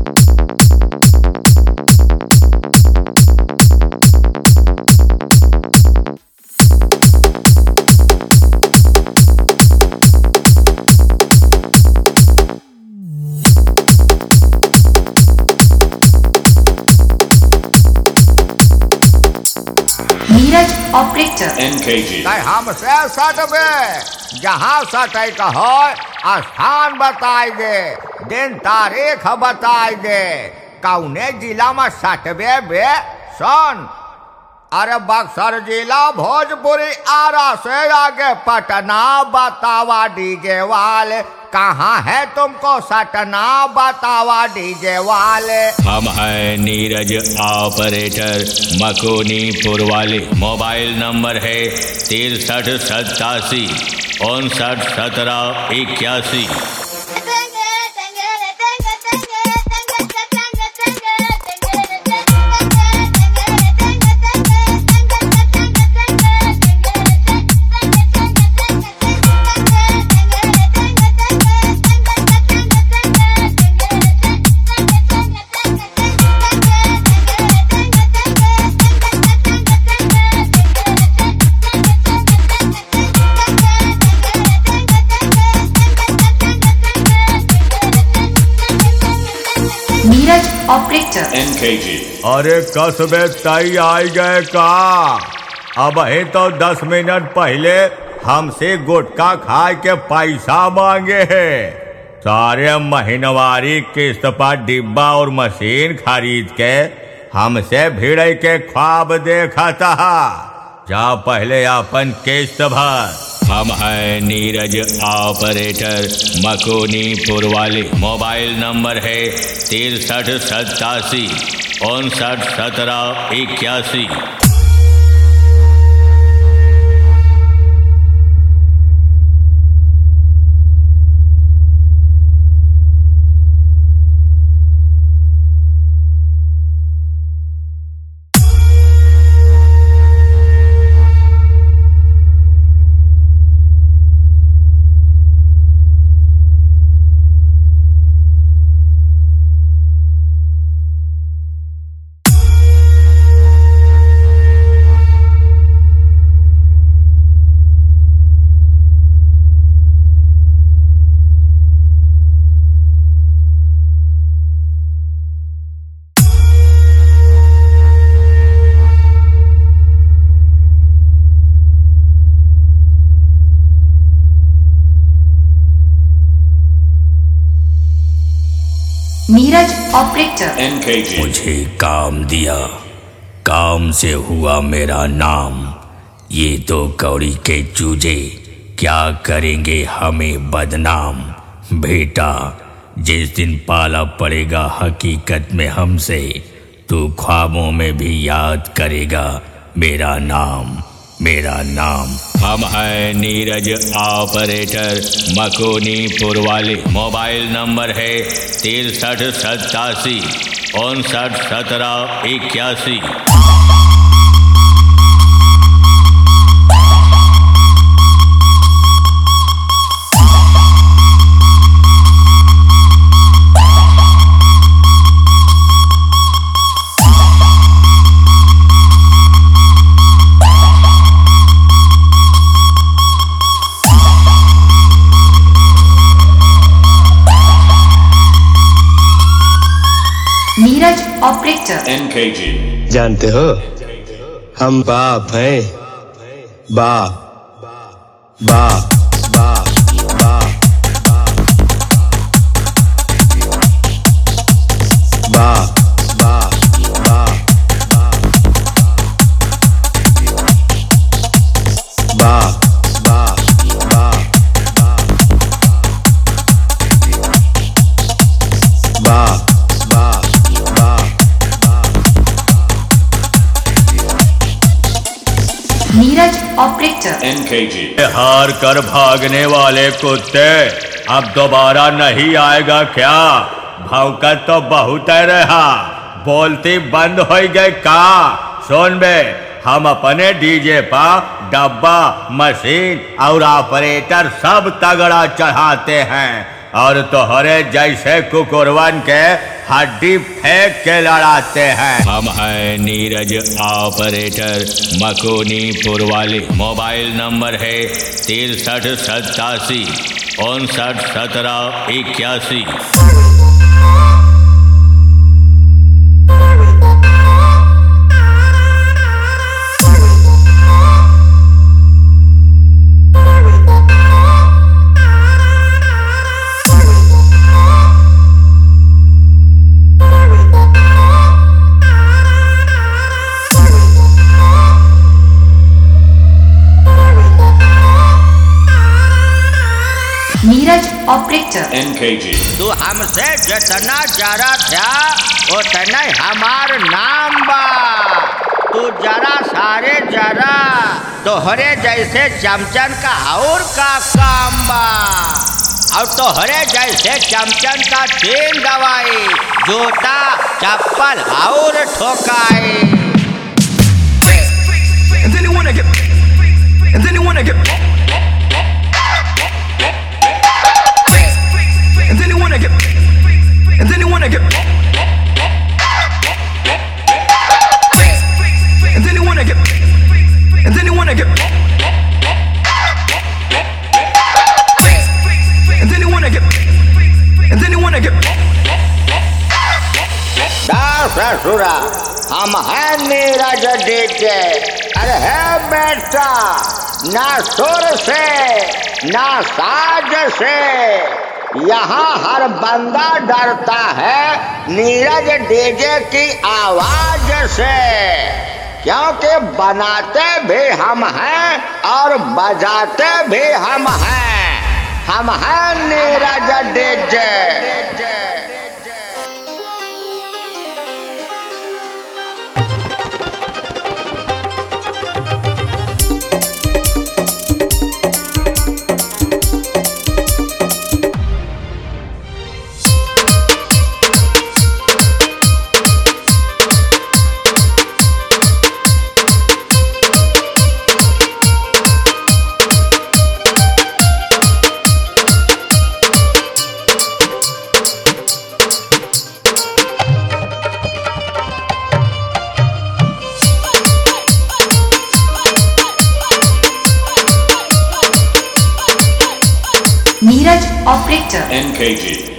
Neeraj operator NKG हमसे सटबे जहाँ सटै हो स्थान बताएंगे, दिन तारीख बताएंगे, कौने जिला में सटबे बे सन। अरे बक्सर जिला भोजपुरी आरा से आगे पटना बतावा डीजे वाले, कहाँ है तुमको सटना बतावा डीजे वाले। हम हैं नीरज ऑपरेटर मकोनीपुर वाले। मोबाइल नंबर है 6387 59 17 81। नीरज ऑपरेटर NKG अरे कसबे तई आई गए का? अब ही तो 10 मिनट पहले हमसे गुटखा खाए के पैसा मांगे है। सारे महीनवारी किस्त पर डिब्बा और मशीन खरीद के हमसे भिड़े के ख्वाब देखा था। जा पहले अपन किस्त भर। हम हैं नीरज ऑपरेटर मकोनीपुर वाले। मोबाइल नंबर है 6387 59 17 81। नीरज ऑपरेटर NKG मुझे काम दिया, काम से हुआ मेरा नाम। ये तो कौड़ी के चूजे क्या करेंगे हमें बदनाम। बेटा जिस दिन पाला पड़ेगा हकीकत में हमसे, तू ख्वाबों में भी याद करेगा मेरा नाम, मेरा नाम। हम हैं नीरज ऑपरेटर मकोनीपुर वाले। मोबाइल नंबर है 6387 59 17 81। नीरज ऑपरेटर NKG जानते हो हम बाप हैं, बाप बाप बाप बाप बाप बाप बाप बाप बाप नीरज ऑपरेटर NKG हार कर भागने वाले कुत्ते अब दोबारा नहीं आएगा क्या? भौंकत तो बहुत रहा, बोलती बंद हो गई का? सुन बे, हम अपने डीजे पर डब्बा, मशीन और ऑपरेटर सब तगड़ा चढ़ाते हैं। और तोहरे जैसे कुकुरवन के हड्डी फेंक के लड़ाते हैं। हम हैं नीरज ऑपरेटर मकोनीपुर वाले। मोबाइल नंबर है 6387 591781। नीरज ऑपरेटर। तू हमसे जितना जरा था उतना हमार नाम बा। तू जरा सारे जरा तोहरे जैसे चमचन का और का काम बा। और तोहरे जैसे चमचन का 3 दवाई जूता चप्पल और ठोकाई। And then you wanna get And then you wanna get And then you wanna get And then you wanna get And then you wanna get And then you wanna get And then you wanna get And then you wanna get ससुरा हम हैं Neeraj DJ. अरे है बेटा ना सुर से ना साज से यहाँ हर बंदा डरता है नीरज डीजे की आवाज से। क्योंकि बनाते भी हम हैं और बजाते भी हम हैं। हम हैं Neeraj DJ. Neeraj operator. NKG